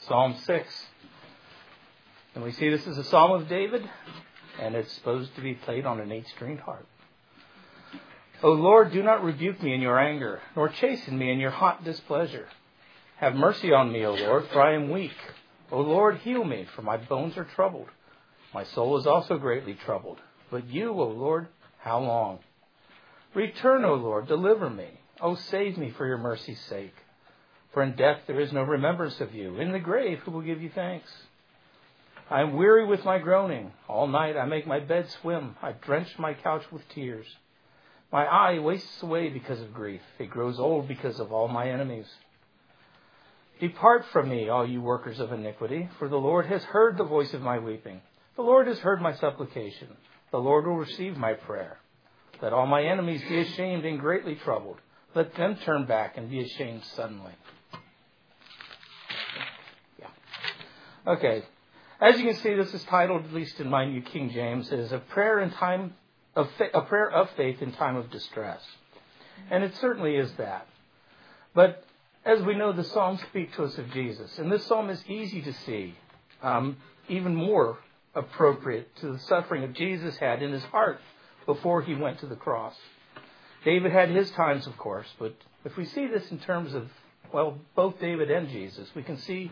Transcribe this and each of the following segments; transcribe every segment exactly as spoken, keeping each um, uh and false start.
Psalm six. And we see this is a Psalm of David, and it's supposed to be played on an eight-stringed harp. O Lord, do not rebuke me in your anger, nor chasten me in your hot displeasure. Have mercy on me, O Lord, for I am weak. O Lord, heal me, for my bones are troubled. My soul is also greatly troubled. But you, O Lord, how long? Return, O Lord, deliver me. O save me for your mercy's sake. For in death there is no remembrance of you. In the grave who will give you thanks? I am weary with my groaning. All night I make my bed swim. I drench my couch with tears. My eye wastes away because of grief. It grows old because of all my enemies. Depart from me, all you workers of iniquity, for the Lord has heard the voice of my weeping. The Lord has heard my supplication. The Lord will receive my prayer. Let all my enemies be ashamed and greatly troubled. Let them turn back and be ashamed suddenly. Yeah. Okay. As you can see, this is titled, at least in my New King James, is a prayer in time of fa- a prayer of faith in time of distress, and it certainly is that. But as we know, the Psalms speak to us of Jesus, and this psalm is easy to see, um, even more appropriate to the suffering that Jesus had in his heart before he went to the cross. David had his times, of course, but if we see this in terms of, well, both David and Jesus, we can see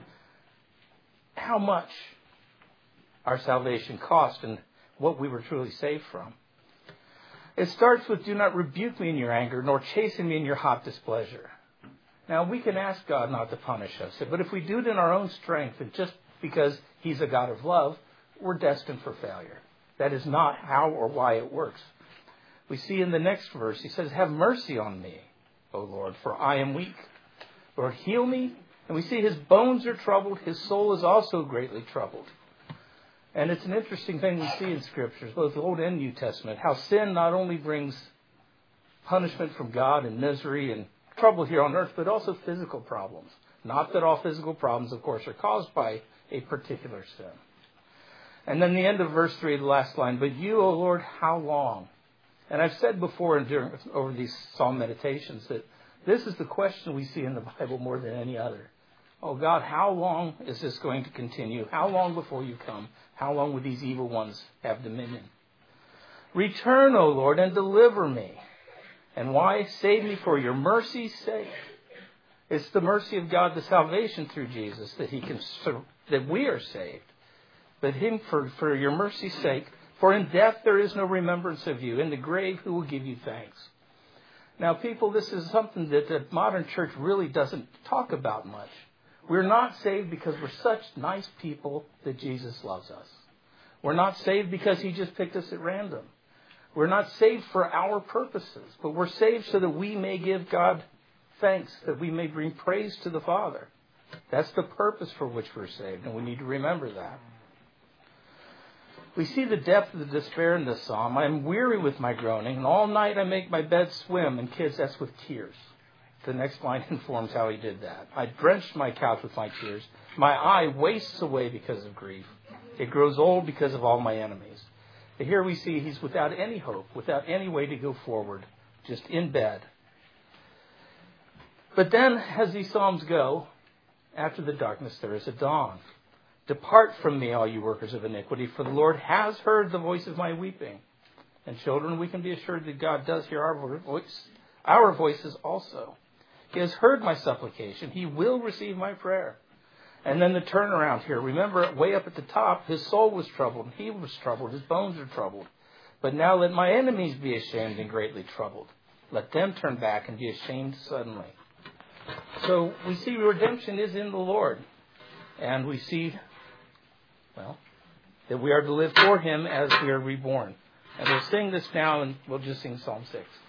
how much our salvation cost and what we were truly saved from. It starts with, do not rebuke me in your anger, nor chasten me in your hot displeasure. Now, we can ask God not to punish us, but if we do it in our own strength, and just because he's a God of love, we're destined for failure. That is not how or why it works. We see in the next verse, he says, have mercy on me, O Lord, for I am weak. Lord, heal me. And we see his bones are troubled. His soul is also greatly troubled. And it's an interesting thing we see in Scriptures, both the Old and New Testament, how sin not only brings punishment from God and misery and trouble here on earth, but also physical problems. Not that all physical problems, of course, are caused by a particular sin. And then the end of verse three, the last line, but you, O Lord, how long? And I've said before and during, over these psalm meditations that this is the question we see in the Bible more than any other. Oh God, how long is this going to continue? How long before you come? How long will these evil ones have dominion? Return, O Lord, and deliver me. And why? Save me for your mercy's sake. It's the mercy of God, the salvation through Jesus, that He can that we are saved. But Him for, for your mercy's sake. For in death there is no remembrance of you. In the grave who will give you thanks? Now, people, this is something that the modern church really doesn't talk about much. We're not saved because we're such nice people that Jesus loves us. We're not saved because He just picked us at random. We're not saved for our purposes, but we're saved so that we may give God thanks, that we may bring praise to the Father. That's the purpose for which we're saved, and we need to remember that. We see the depth of the despair in this psalm. I am weary with my groaning, and all night I make my bed swim. And kids, that's with tears. The next line informs how he did that. I drenched my couch with my tears. My eye wastes away because of grief. It grows old because of all my enemies. But here we see he's without any hope, without any way to go forward, just in bed. But then, as these psalms go, after the darkness there is a dawn. Depart from me, all you workers of iniquity, for the Lord has heard the voice of my weeping. And children, we can be assured that God does hear our voice, our voices also. He has heard my supplication. He will receive my prayer. And then the turnaround here. Remember, way up at the top, his soul was troubled. He was troubled. His bones are troubled. But now let my enemies be ashamed and greatly troubled. Let them turn back and be ashamed suddenly. So we see redemption is in the Lord. And we see, well, that we are to live for Him as we are reborn. And we'll sing this now, and we'll just sing Psalm six.